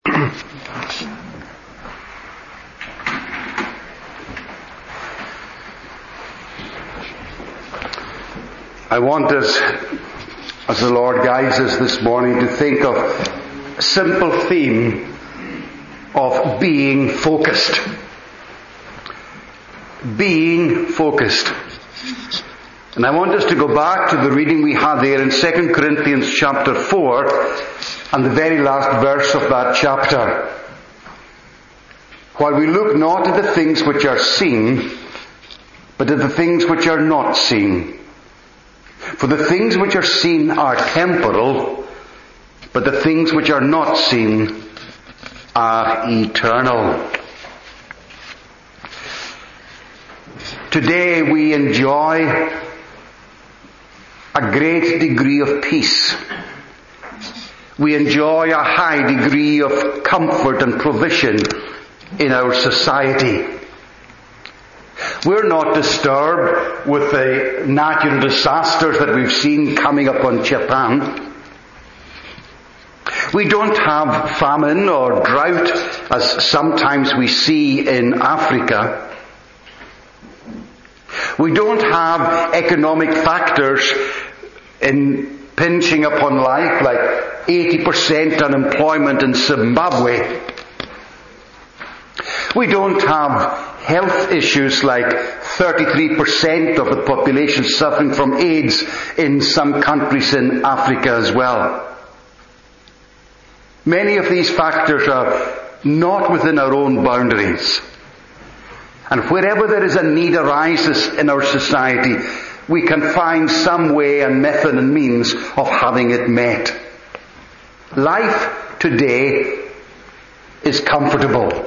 I want us, as the Lord guides us this morning, to think of a simple theme of being focused. Being focused. And I want us to go back to the reading we had there in 2 Corinthians chapter 4 and the very last verse of that chapter. While we look not at the things which are seen, but at the things which are not seen. For the things which are seen are temporal, but the things which are not seen are eternal. Today we enjoy a great degree of peace. We enjoy a high degree of comfort and provision in our society. We're not disturbed with the natural disasters that we've seen coming upon Japan. We don't have famine or drought as sometimes we see in Africa. We don't have economic factors impinging upon life like 80% unemployment in Zimbabwe. We don't have health issues like 33% of the population suffering from AIDS in some countries in Africa as well. Many of these factors are not within our own boundaries. And wherever there is a need arises in our society, we can find some way and method and means of having it met. Life today is comfortable.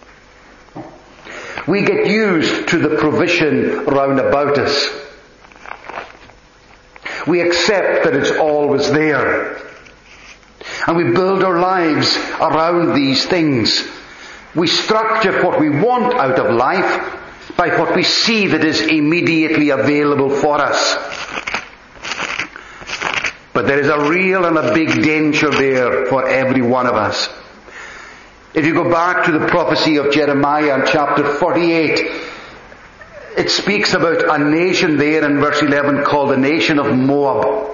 We get used to the provision round about us. We accept that it's always there. And we build our lives around these things. We structure what we want out of life by what we see that is immediately available for us. But there is a real and a big danger there for every one of us. If you go back to the prophecy of Jeremiah in chapter 48, it speaks about a nation there in verse 11 called the nation of Moab.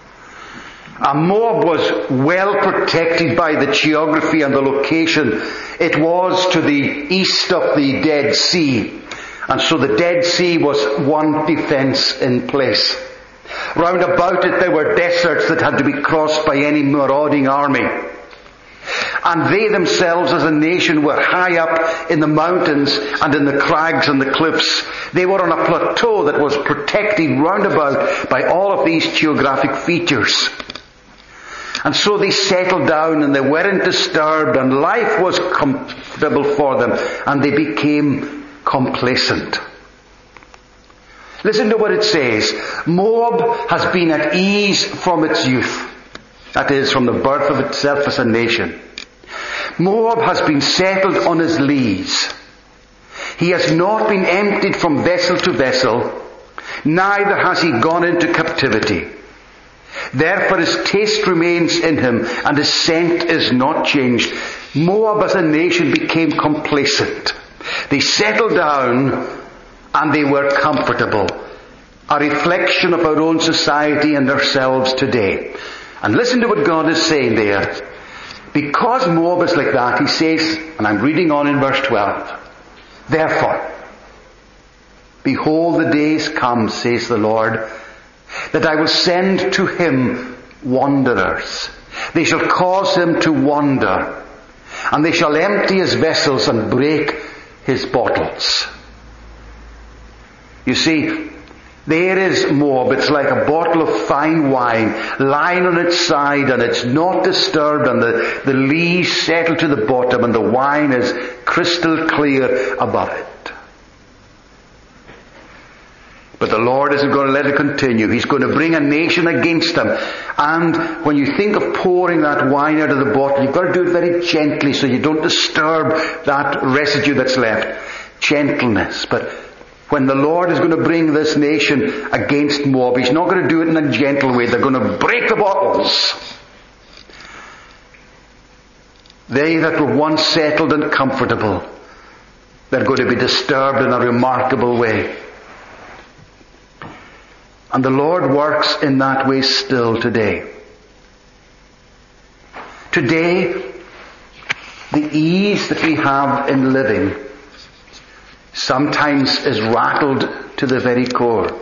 Moab was well protected by the geography and the location. It was to the east of the Dead Sea. And so the Dead Sea was one defense in place. Round about it there were deserts that had to be crossed by any marauding army. And they themselves as a nation were high up in the mountains and in the crags and the cliffs. They were on a plateau that was protected round about by all of these geographic features. And so they settled down and they weren't disturbed and life was comfortable for them and they became complacent. Listen to what it says. Moab has been at ease from its youth. That is, from the birth of itself as a nation. Moab has been settled on his lees. He has not been emptied from vessel to vessel, neither has he gone into captivity. Therefore his taste remains in him, and his scent is not changed. Moab as a nation became complacent. They settled down, and they were comfortable. A reflection of our own society and ourselves today. And listen to what God is saying there. Because Moab is like that, he says, and I'm reading on in verse 12, therefore, behold the days come, says the Lord, that I will send to him wanderers. They shall cause him to wander, and they shall empty his vessels and break his bottles. You see, there is Moab. It's like a bottle of fine wine lying on its side and it's not disturbed and the lees settle to the bottom and the wine is crystal clear above it. But the Lord isn't going to let it continue. He's going to bring a nation against them. And when you think of pouring that wine out of the bottle, you've got to do it very gently so you don't disturb that residue that's left. Gentleness. But when the Lord is going to bring this nation against Moab, He's not going to do it in a gentle way. They're going to break the bottles. They that were once settled and comfortable, they're going to be disturbed in a remarkable way. And the Lord works in that way still today. Today, the ease that we have in living sometimes is rattled to the very core.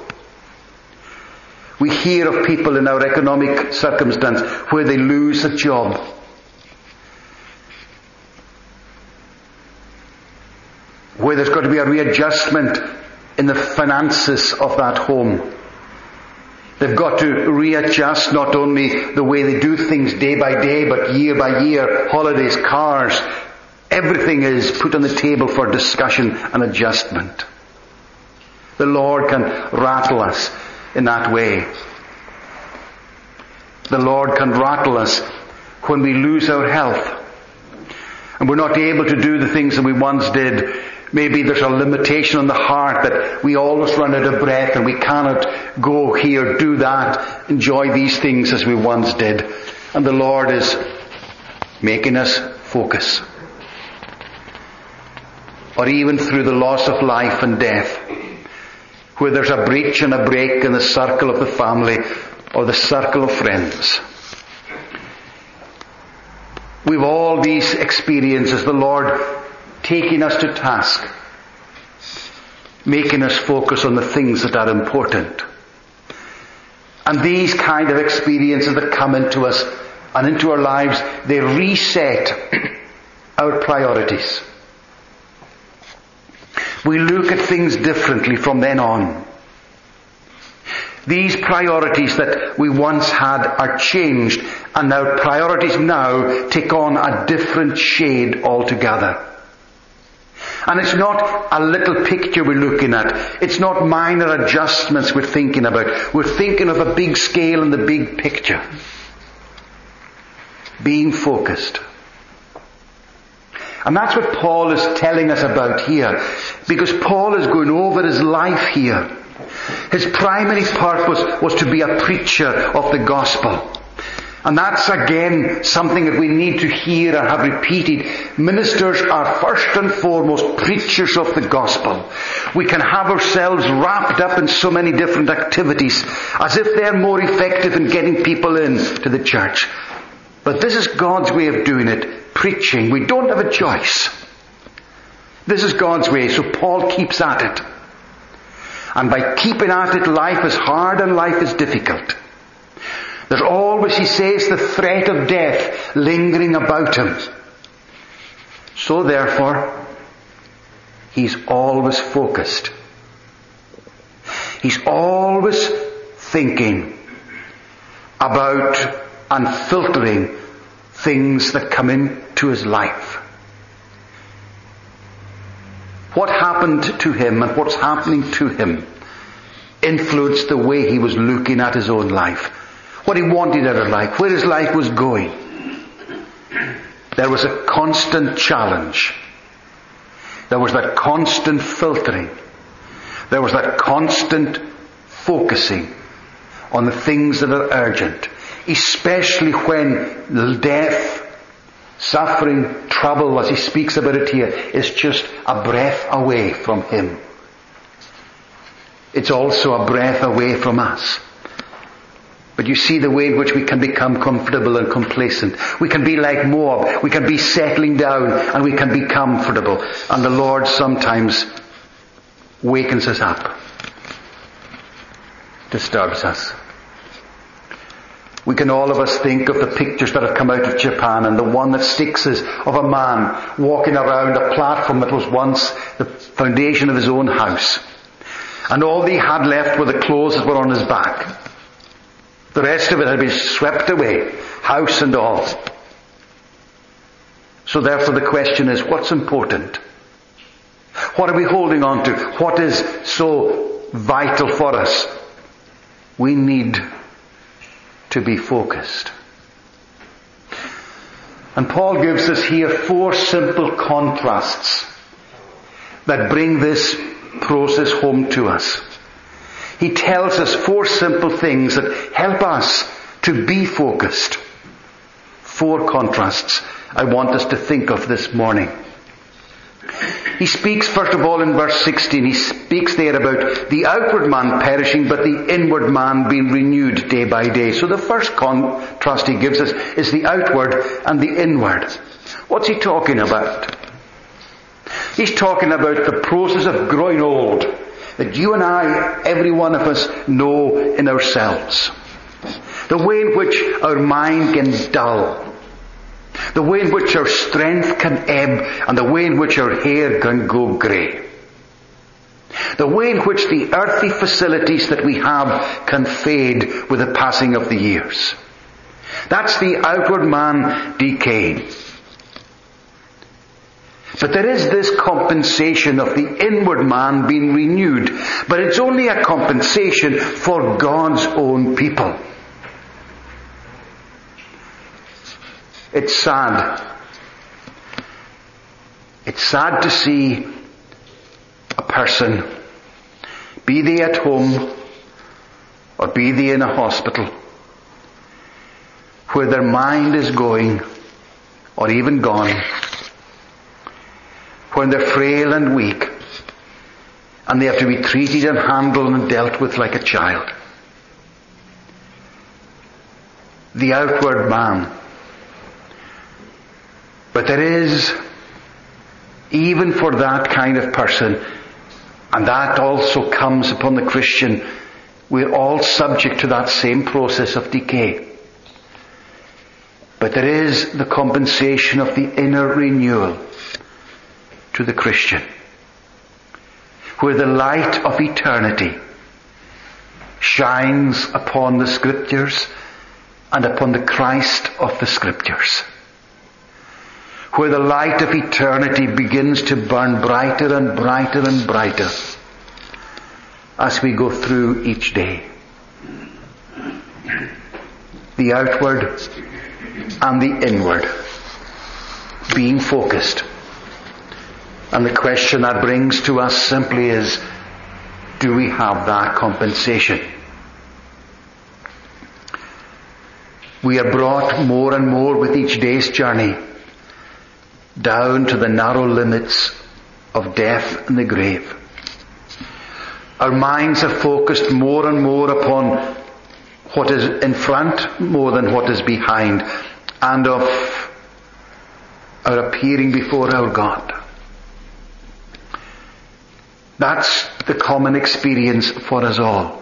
We hear of people in our economic circumstance where they lose a job. Where there's got to be a readjustment in the finances of that home. They've got to readjust not only the way they do things day by day, but year by year, holidays, cars. Everything is put on the table for discussion and adjustment. The Lord can rattle us in that way. The Lord can rattle us when we lose our health and we're not able to do the things that we once did. Maybe there's a limitation on the heart that we always run out of breath and we cannot go here, do that, enjoy these things as we once did. And the Lord is making us focus. Or even through the loss of life and death, where there's a breach and a break in the circle of the family or the circle of friends. We've all these experiences, the Lord taking us to task, making us focus on the things that are important. And these kind of experiences that come into us and into our lives, they reset our priorities. We look at things differently from then on. These priorities that we once had are changed, and our priorities now take on a different shade altogether. And it's not a little picture we're looking at. It's not minor adjustments we're thinking about. We're thinking of a big scale and the big picture. Being focused. And that's what Paul is telling us about here. Because Paul is going over his life here. His primary purpose was to be a preacher of the gospel. And that's again something that we need to hear and have repeated. Ministers are first and foremost preachers of the gospel. We can have ourselves wrapped up in so many different activities as if they're more effective in getting people in to the church. But this is God's way of doing it. Preaching. We don't have a choice. This is God's way, so Paul keeps at it. And by keeping at it, life is hard and life is difficult. There's always, he says, the threat of death lingering about him. So therefore, he's always focused. He's always thinking about and filtering things that come into his life. What happened to him and what's happening to him influenced the way he was looking at his own life. What he wanted out of life, where his life was going. There was a constant challenge. There was that constant filtering. There was that constant focusing on the things that are urgent. Especially when death, suffering, trouble, as he speaks about it here, is just a breath away from him. It's also a breath away from us. But you see the way in which we can become comfortable and complacent. We can be like Moab. We can be settling down and we can be comfortable. And the Lord sometimes wakens us up. Disturbs us. We can all of us think of the pictures that have come out of Japan, and the one that sticks is of a man walking around a platform that was once the foundation of his own house. And all he had left were the clothes that were on his back. The rest of it had been swept away, house and all. So therefore the question is, what's important? What are we holding on to? What is so vital for us? We need to be focused. And Paul gives us here 4 simple contrasts that bring this process home to us. He tells us 4 simple things that help us to be focused. 4 contrasts. I want us to think of this morning. He speaks first of all in verse 16, he speaks there about the outward man perishing, but the inward man being renewed day by day. So the first contrast he gives us is the outward and the inward. What's he talking about? He's talking about the process of growing old that you and I, every one of us, know in ourselves. The way in which our mind can dull. The way in which our strength can ebb, and the way in which our hair can go grey. The way in which the earthly facilities that we have can fade with the passing of the years. That's the outward man decaying. But there is this compensation of the inward man being renewed. But it's only a compensation for God's own people. It's sad. It's sad to see a person, be they at home or be they in a hospital, where their mind is going or even gone, when they're frail and weak and they have to be treated and handled and dealt with like a child. The outward man. But there is, even for that kind of person, and that also comes upon the Christian, we're all subject to that same process of decay. But there is the compensation of the inner renewal to the Christian, where the light of eternity shines upon the Scriptures and upon the Christ of the Scriptures. Where the light of eternity begins to burn brighter and brighter and brighter as we go through each day. The outward and the inward being focused. And the question that brings to us simply is, do we have that compensation? We are brought more and more with each day's journey down to the narrow limits of death and the grave. Our minds are focused more and more upon what is in front more than what is behind, and of our appearing before our God. That's the common experience for us all.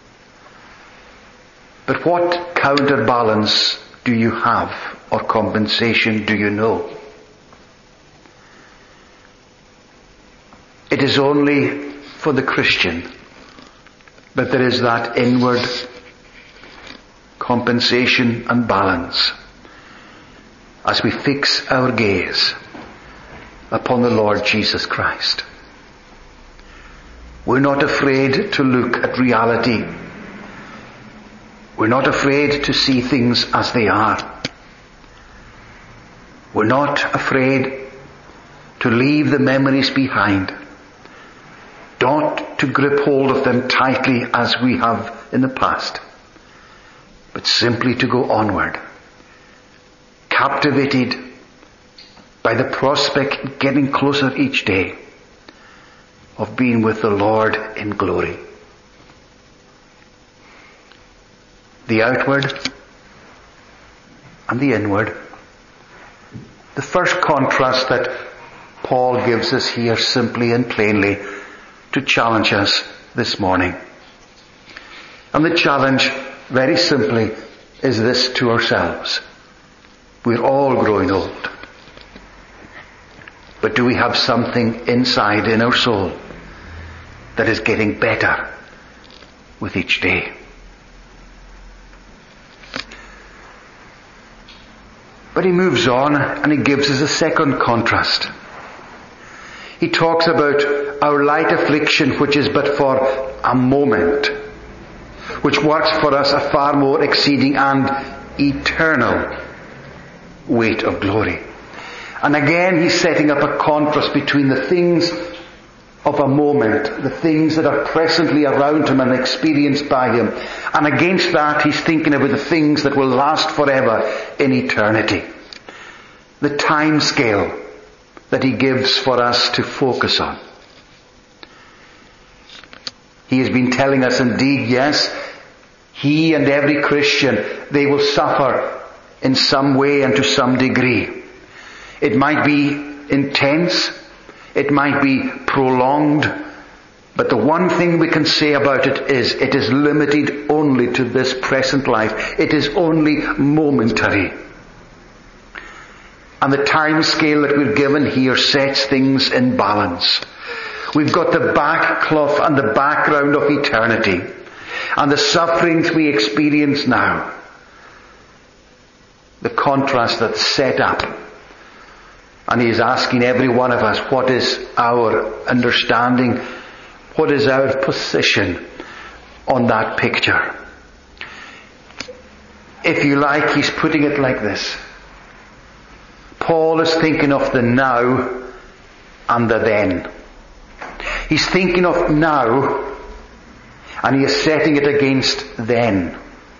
But what counterbalance do you have, or compensation do you know? It is only for the Christian that there is that inward compensation and balance as we fix our gaze upon the Lord Jesus Christ. We're not afraid to look at reality. We're not afraid to see things as they are. We're not afraid to leave the memories behind. Not to grip hold of them tightly as we have in the past, but simply to go onward, captivated by the prospect getting closer each day of being with the Lord in glory. The outward and the inward. The first contrast that Paul gives us here simply and plainly to challenge us this morning. And the challenge, very simply, is this to ourselves. We're all growing old. But do we have something inside in our soul that is getting better with each day? But he moves on and he gives us a second contrast. He talks about our light affliction, which is but for a moment, which works for us a far more exceeding and eternal weight of glory. And again he's setting up a contrast between the things of a moment, the things that are presently around him and experienced by him, and against that he's thinking about the things that will last forever in eternity. the time scale that he gives for us to focus on. He has been telling us indeed, yes, he and every Christian, they will suffer in some way and to some degree. It might be intense, it might be prolonged, but the one thing we can say about it is limited only to this present life. It is only momentary. And the time scale that we're given here sets things in balance. We've got the backcloth and the background of eternity and the sufferings we experience now. The contrast that's set up. And he is asking every one of us, what is our understanding? What is our position on that picture? If you like, he's putting it like this. Paul is thinking of the now and the then. He's thinking of now and he is setting it against then.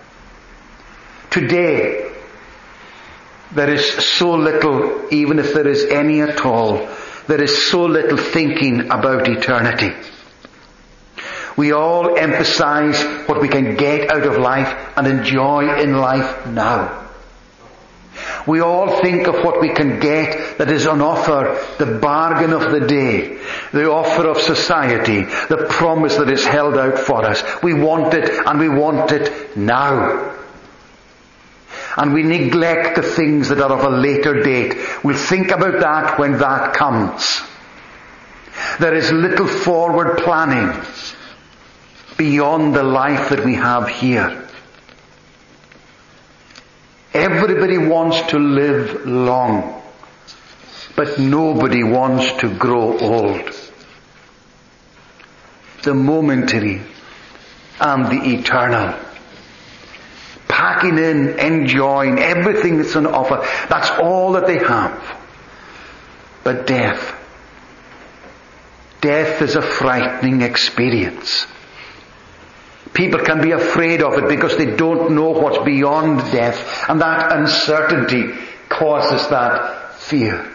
Today, there is so little, even if there is any at all, there is so little thinking about eternity. We all emphasize what we can get out of life and enjoy in life now. We all think of what we can get that is on offer, the bargain of the day, the offer of society, the promise that is held out for us. We want it and we want it now. And we neglect the things that are of a later date. We'll think about that when that comes. There is little forward planning beyond the life that we have here. Everybody wants to live long, but nobody wants to grow old. The momentary and the eternal. Packing in, enjoying everything that's on offer. That's all that they have. But death. Death is a frightening experience. People can be afraid of it because they don't know what's beyond death. And that uncertainty causes that fear.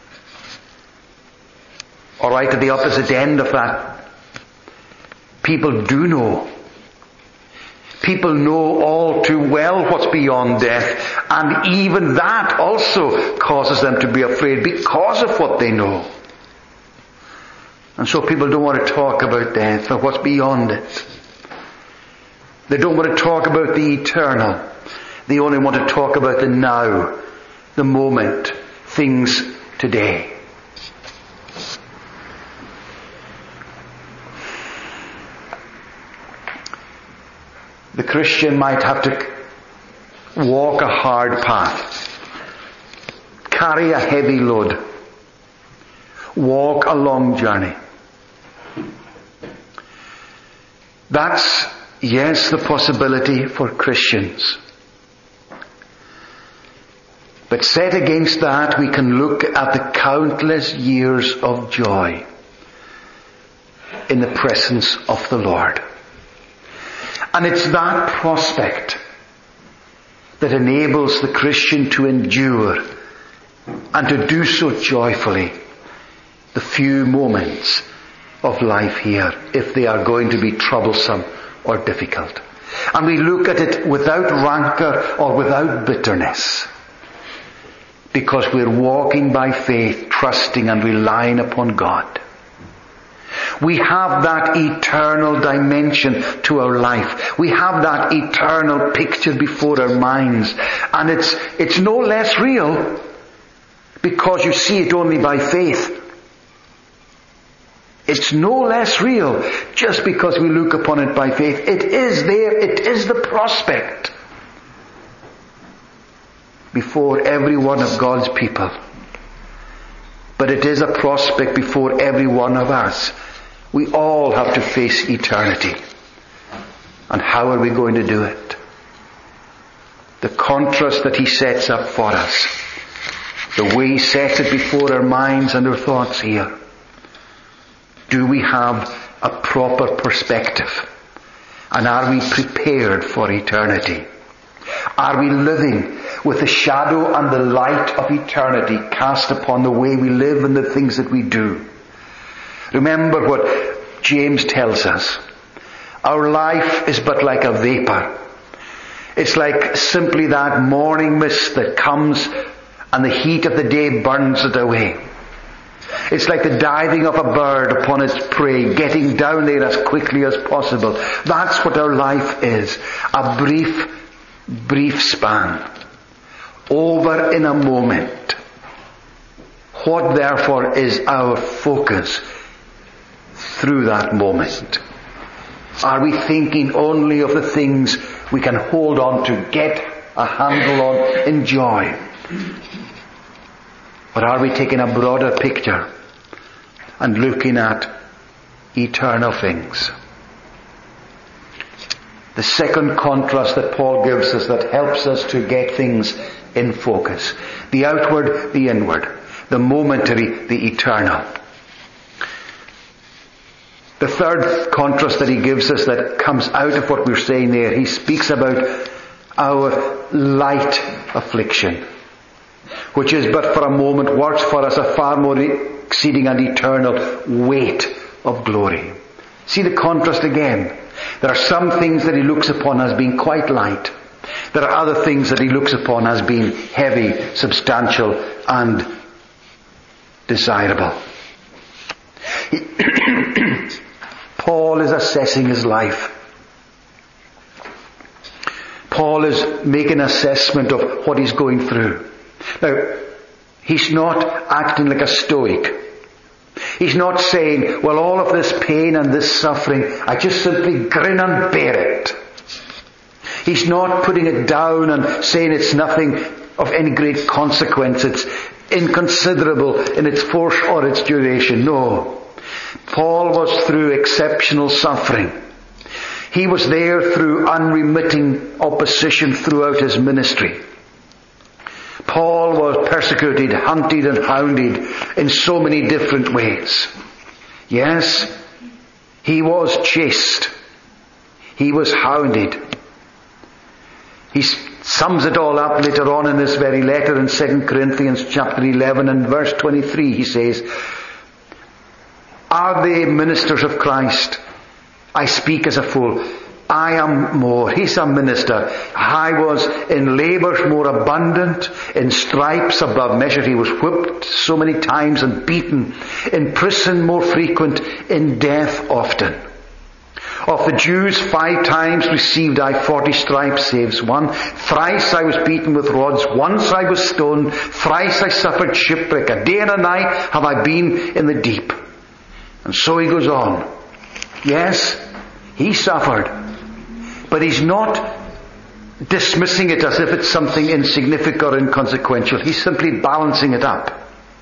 Or right at the opposite end of that, people do know. People know all too well what's beyond death. And even that also causes them to be afraid because of what they know. And so people don't want to talk about death or what's beyond it. They don't want to talk about the eternal. They only want to talk about the now, the moment, things today. The Christian might have to walk a hard path, carry a heavy load, walk a long journey. That's, yes, the possibility for Christians. But set against that, we can look at the countless years of joy in the presence of the Lord. And it's that prospect that enables the Christian to endure and to do so joyfully the few moments of life here, if they are going to be troublesome or difficult. And we look at it without rancor or without bitterness, because we're walking by faith, trusting and relying upon God. We have that eternal dimension to our life. We have that eternal picture before our minds. And it's no less real because you see it only by faith. It's no less real just because we look upon it by faith. It is there. It is the prospect before every one of God's people. But it is a prospect before every one of us. We all have to face eternity. And how are we going to do it? The contrast that he sets up for us, the way he sets it before our minds and our thoughts here. Do we have a proper perspective? And are we prepared for eternity? Are we living with the shadow and the light of eternity cast upon the way we live and the things that we do? Remember what James tells us. Our life is but like a vapor. It's like simply that morning mist that comes and the heat of the day burns it away. It's like the diving of a bird upon its prey, getting down there as quickly as possible. That's what our life is. A brief span. Over in a moment. What therefore is our focus through that moment? Are we thinking only of the things we can hold on to, get a handle on, enjoy? Or are we taking a broader picture and looking at eternal things? The second contrast that Paul gives us that helps us to get things in focus. The outward, the inward. The momentary, the eternal. The third contrast that he gives us that comes out of what we're saying there, he speaks about our light affliction, which is but for a moment works for us a far more exceeding and eternal weight of glory. See the contrast again. There are some things that he looks upon as being quite light. There are other things that he looks upon as being heavy, substantial, and desirable. Paul is assessing his life. Paul is making an assessment of what he's going through. Now, he's not acting like a stoic. He's not saying, well, all of this pain and this suffering, I just simply grin and bear it. He's not putting it down and saying it's nothing of any great consequence. It's inconsiderable in its force or its duration. No. Paul was through exceptional suffering. He was there through unremitting opposition throughout his ministry. Paul was persecuted, hunted and hounded in so many different ways. Yes, he was chased. He was hounded. He sums it all up later on in this very letter in 2 Corinthians chapter 11 and verse 23. He says, are they ministers of Christ? I speak as a fool. I am more. He's a minister. I was in labours more abundant, in stripes above measure. He was whipped so many times and beaten, in prison more frequent, in death often. Of the Jews 5 times received I 40 stripes, saves one. Thrice I was beaten with rods. Once I was stoned. Thrice I suffered shipwreck. A day and a night have I been in the deep. And so he goes on. Yes, he suffered. But he's not dismissing it as if it's something insignificant or inconsequential. He's simply balancing it up.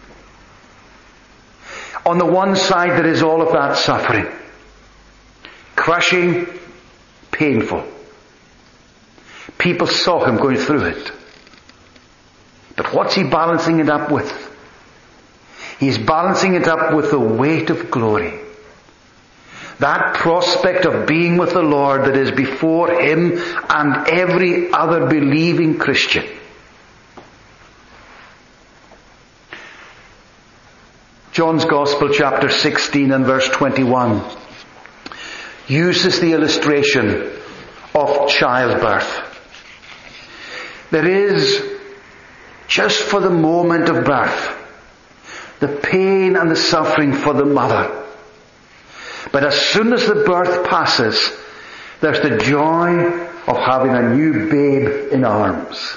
On the one side there is all of that suffering. Crushing, painful. People saw him going through it. But what's he balancing it up with? He's balancing it up with the weight of glory. That prospect of being with the Lord that is before him and every other believing Christian. John's Gospel chapter 16 and verse 21 uses the illustration of childbirth. There is, just for the moment of birth, the pain and the suffering for the mother. But as soon as the birth passes, there's the joy of having a new babe in arms.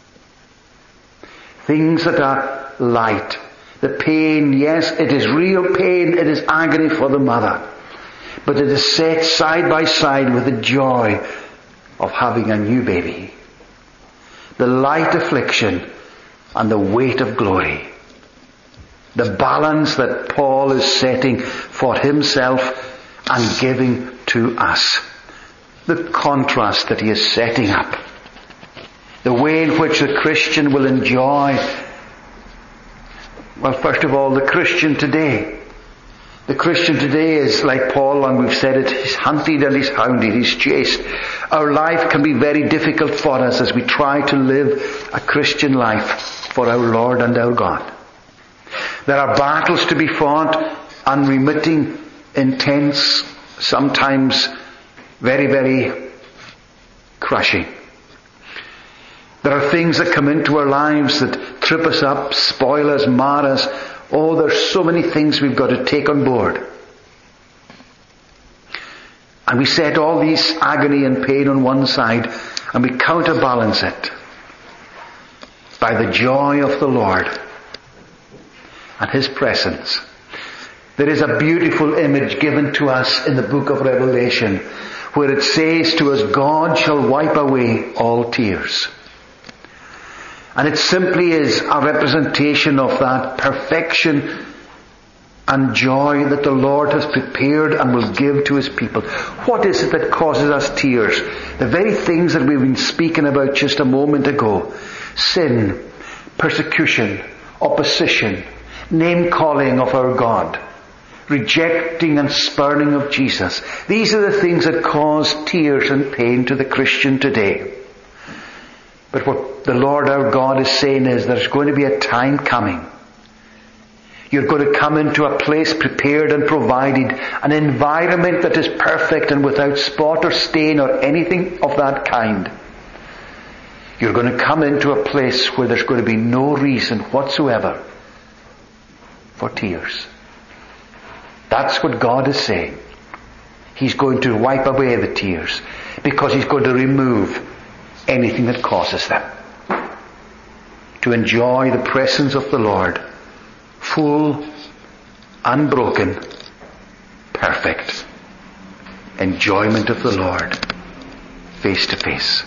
Things that are light. The pain, yes, it is real pain, it is agony for the mother. But it is set side by side with the joy of having a new baby. The light affliction and the weight of glory. The balance that Paul is setting for himself and giving to us. The contrast that he is setting up. The way in which the Christian will enjoy, well, first of all, the Christian today The Christian today is like Paul, and we've said it, he's hunted and he's hounded, he's chased. Our life can be very difficult for us as we try to live a Christian life for our Lord and our God. There are battles to be fought, unremitting, intense, sometimes very, very crushing. There are things that come into our lives that trip us up, spoil us, mar us. Oh, there's so many things we've got to take on board. And we set all these agony and pain on one side, and we counterbalance it by the joy of the Lord and His presence. There is a beautiful image given to us in the book of Revelation where it says to us, God shall wipe away all tears. And it simply is a representation of that perfection and joy that the Lord has prepared and will give to His people. What is it that causes us tears? The very things that we've been speaking about just a moment ago. Sin, persecution, opposition, name-calling of our God, rejecting and spurning of Jesus. These are the things that cause tears and pain to the Christian today. But what the Lord our God is saying is there's going to be a time coming. You're going to come into a place prepared and provided, an environment that is perfect and without spot or stain or anything of that kind. You're going to come into a place where there's going to be no reason whatsoever for tears. That's what God is saying. He's going to wipe away the tears because He's going to remove anything that causes them. To enjoy the presence of the Lord, full, unbroken, perfect enjoyment of the Lord, face to face.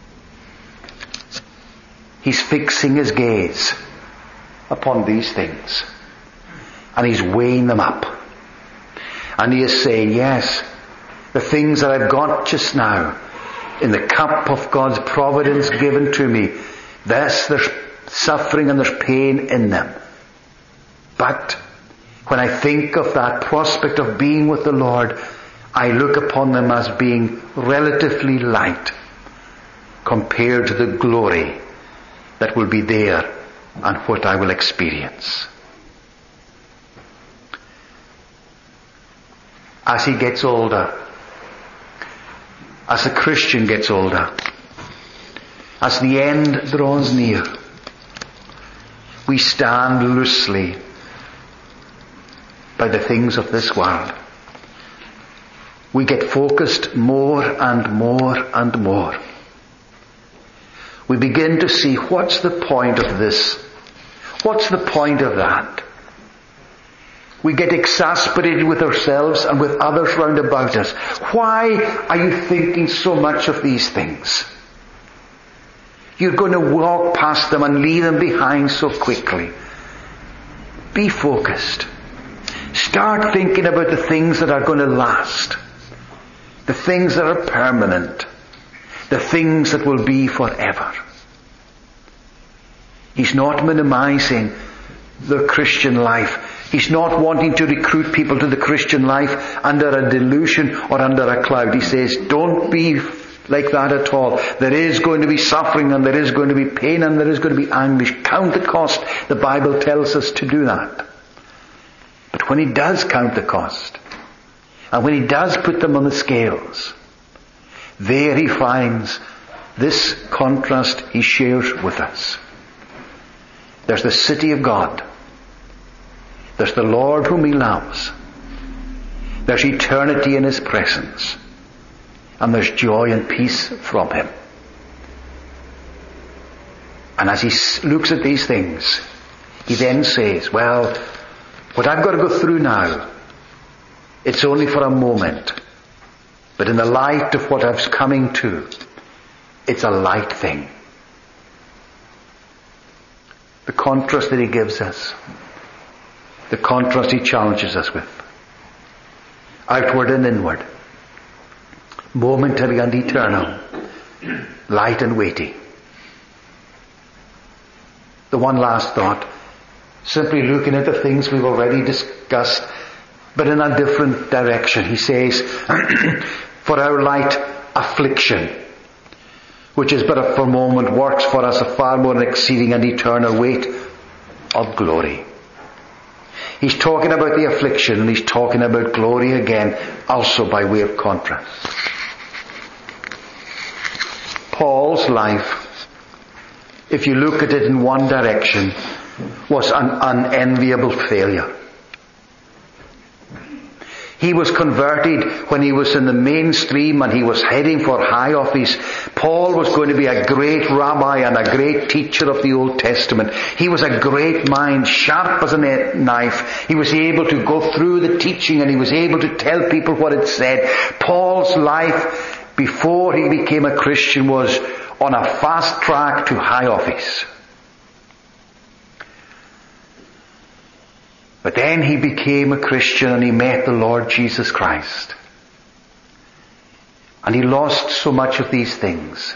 He's fixing His gaze upon these things, and He's weighing them up. And He is saying, yes, the things that I've got just now, in the cup of God's providence given to me, yes, there's suffering and there's pain in them. But when I think of that prospect of being with the Lord, I look upon them as being relatively light compared to the glory that will be there and what I will experience. As he gets older, as the Christian gets older, as the end draws near, we stand loosely by the things of this world. We get focused more and more and more. We begin to see, what's the point of this? What's the point of that? We get exasperated with ourselves and with others round about us. Why are you thinking so much of these things? You're going to walk past them and leave them behind so quickly. Be focused. Start thinking about the things that are going to last. The things that are permanent. The things that will be forever. He's not minimizing the Christian life. He's not wanting to recruit people to the Christian life under a delusion or under a cloud. He says, don't be like that at all. There is going to be suffering and there is going to be pain and there is going to be anguish. Count the cost. The Bible tells us to do that. But when he does count the cost, and when he does put them on the scales, there he finds this contrast he shares with us. There's the city of God. There's the Lord whom he loves. There's eternity in his presence. And there's joy and peace from him. And as he looks at these things, he then says, well, what I've got to go through now, it's only for a moment. But in the light of what I'm coming to, it's a light thing. The contrast that he gives us, the contrast he challenges us with, outward and inward, momentary and eternal, light and weighty. The one last thought, simply looking at the things we've already discussed, but in a different direction. He says, for our light affliction, which is but for a moment, works for us a far more exceeding and eternal weight of glory. He's talking about the affliction, and he's talking about glory again, also by way of contrast. Paul's life, if you look at it in one direction, was an unenviable failure. He was converted when he was in the mainstream and he was heading for high office. Paul was going to be a great rabbi and a great teacher of the Old Testament. He was a great mind, sharp as a knife. He was able to go through the teaching and he was able to tell people what it said. Paul's life before he became a Christian was on a fast track to high office. But then he became a Christian and he met the Lord Jesus Christ. And he lost so much of these things.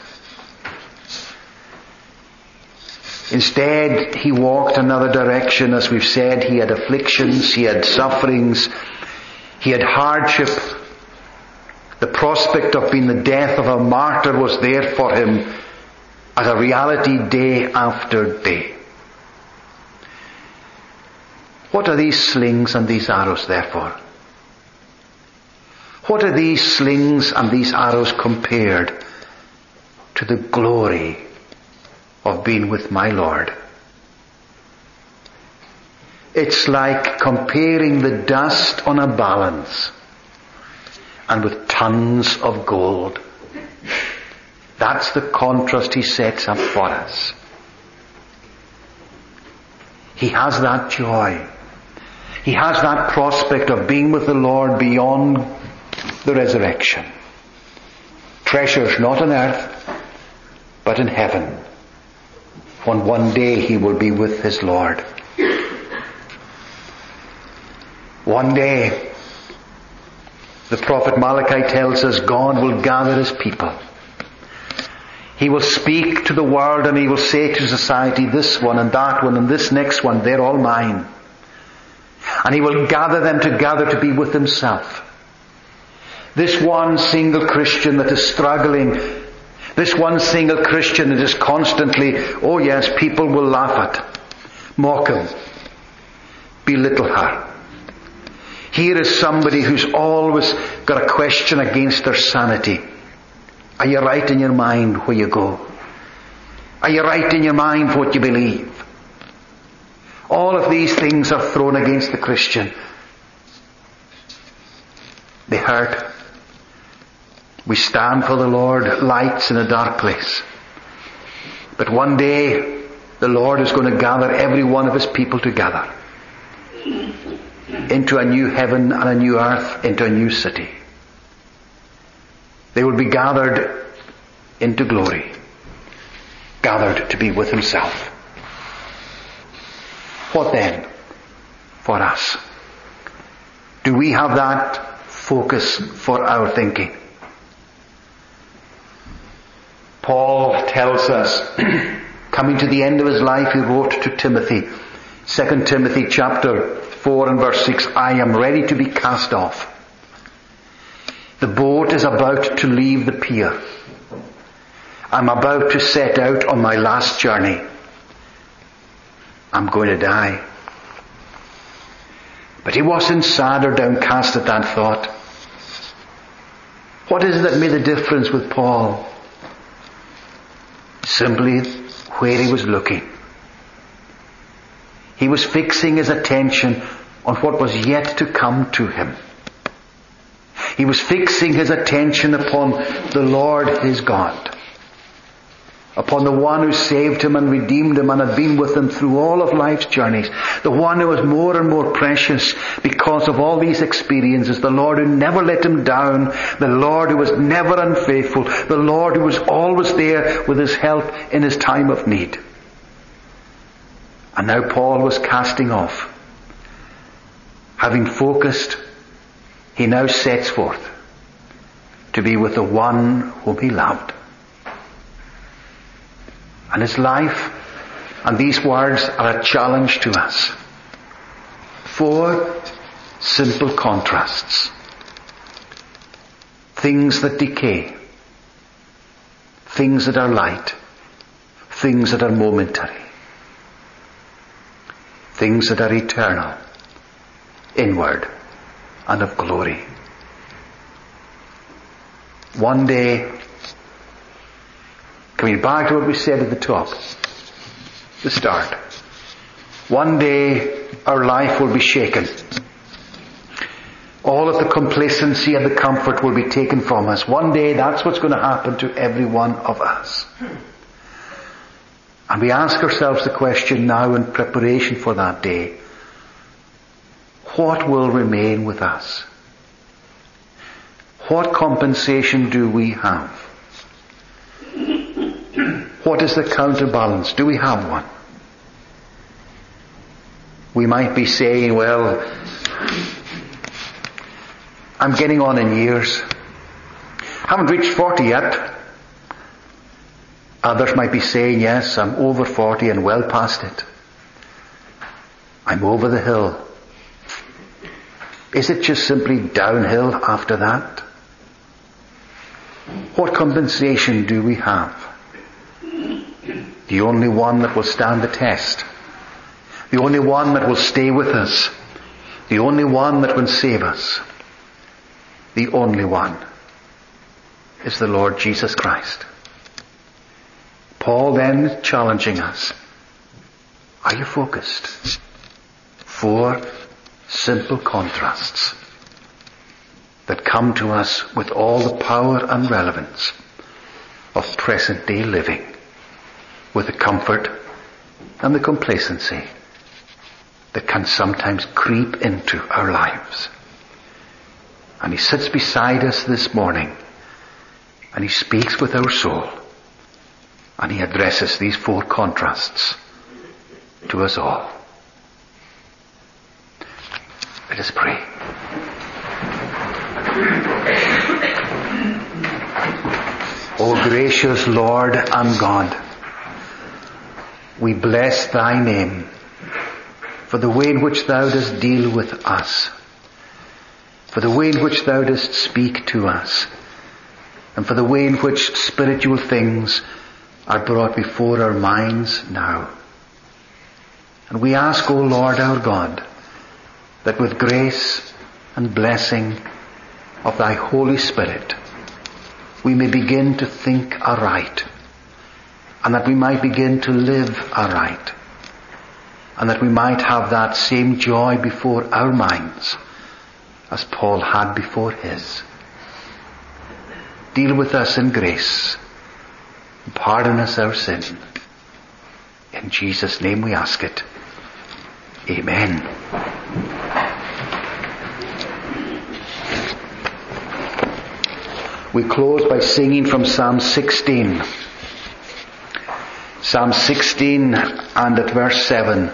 Instead, he walked another direction. As we've said, he had afflictions, he had sufferings, he had hardship. The prospect of being the death of a martyr was there for him as a reality day after day. What are these slings and these arrows there for? What are these slings and these arrows compared to the glory of being with my Lord? It's like comparing the dust on a balance and with tons of gold. That's the contrast he sets up for us. He has that joy. He has that prospect of being with the Lord beyond the resurrection. Treasures not on earth, but in heaven, when one day he will be with his Lord. One day, the prophet Malachi tells us, God will gather his people. He will speak to the world and he will say to society, this one and that one and this next one, they're all mine. And he will gather them together to be with himself. This one single Christian that is struggling, this one single Christian that is constantly, oh yes, people will laugh at, mock him, belittle her. Here is somebody who's always got a question against their sanity. Are you right in your mind where you go? Are you right in your mind what you believe? All of these things are thrown against the Christian. They hurt. We stand for the Lord, lights in a dark place. But one day, the Lord is going to gather every one of his people together into a new heaven and a new earth, into a new city. They will be gathered into glory, gathered to be with himself. What then for us? Do we have that focus for our thinking? Paul tells us, coming to the end of his life, he wrote to Timothy, 2 Timothy chapter 4 and verse 6, I am ready to be cast off. The boat is about to leave the pier. I'm about to set out on my last journey. I'm going to die. But he wasn't sad or downcast at that thought. What is it that made the difference with Paul? Simply where he was looking. He was fixing his attention on what was yet to come to him. He was fixing his attention upon the Lord his God. Upon the one who saved him and redeemed him and had been with him through all of life's journeys. The one who was more and more precious because of all these experiences. The Lord who never let him down. The Lord who was never unfaithful. The Lord who was always there with his help in his time of need. And now Paul was casting off. Having focused, he now sets forth to be with the one whom he loved. And his life and these words are a challenge to us. For simple contrasts. Things that decay. Things that are light. Things that are momentary. Things that are eternal, inward, and of glory. One day, coming back to what we said at the top, the start. One day our life will be shaken. All of the complacency and the comfort will be taken from us. One day that's what's going to happen to every one of us. And we ask ourselves the question now in preparation for that day, what will remain with us? What compensation do we have? What is the counterbalance? Do we have one? We might be saying, well, I'm getting on in years. Haven't reached 40 yet. Others might be saying, yes, I'm over 40 and well past it. I'm over the hill. Is it just simply downhill after that? What compensation do we have? The only one that will stand the test. The only one that will stay with us. The only one that will save us. The only one is the Lord Jesus Christ. Paul then is challenging us. Are you focused? 4 simple contrasts that come to us with all the power and relevance of present day living, with the comfort and the complacency that can sometimes creep into our lives. And he sits beside us this morning and he speaks with our soul and he addresses these 4 contrasts to us all. Let us pray. O gracious Lord and God, we bless thy name for the way in which thou dost deal with us, for the way in which thou dost speak to us, and for the way in which spiritual things are brought before our minds now. And we ask, O Lord our God, that with grace and blessing of thy Holy Spirit, we may begin to think aright, and that we might begin to live aright, and that we might have that same joy before our minds as Paul had before his. Deal with us in grace, and pardon us our sin. In Jesus' name we ask it. Amen. We close by singing from Psalm 16. Psalm 16 and at verse 7.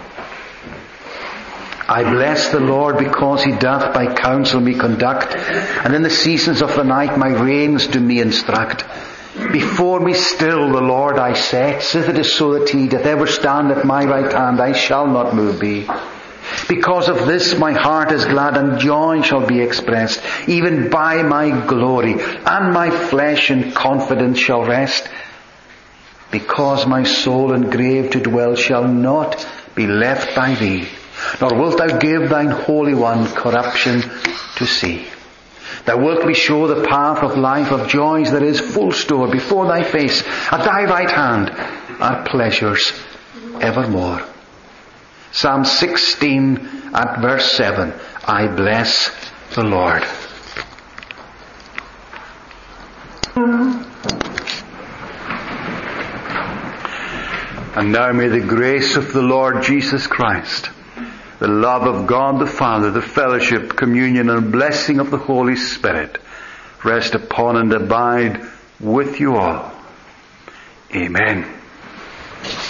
I bless the Lord because he doth by counsel me conduct, and in the seasons of the night my reins do me instruct. Before me still the Lord I set, sith it is so that he doth ever stand at my right hand, I shall not move be. Because of this my heart is glad, and joy shall be expressed, even by my glory, and my flesh in confidence shall rest. Because my soul in grave to dwell shall not be left by thee, nor wilt thou give thine Holy One corruption to see. Thou wilt me show the path of life, of joys there is full store before thy face. At thy right hand are pleasures evermore. Psalm 16 at verse 7. I bless the Lord. And now may the grace of the Lord Jesus Christ, the love of God the Father, the fellowship, communion, and blessing of the Holy Spirit rest upon and abide with you all. Amen.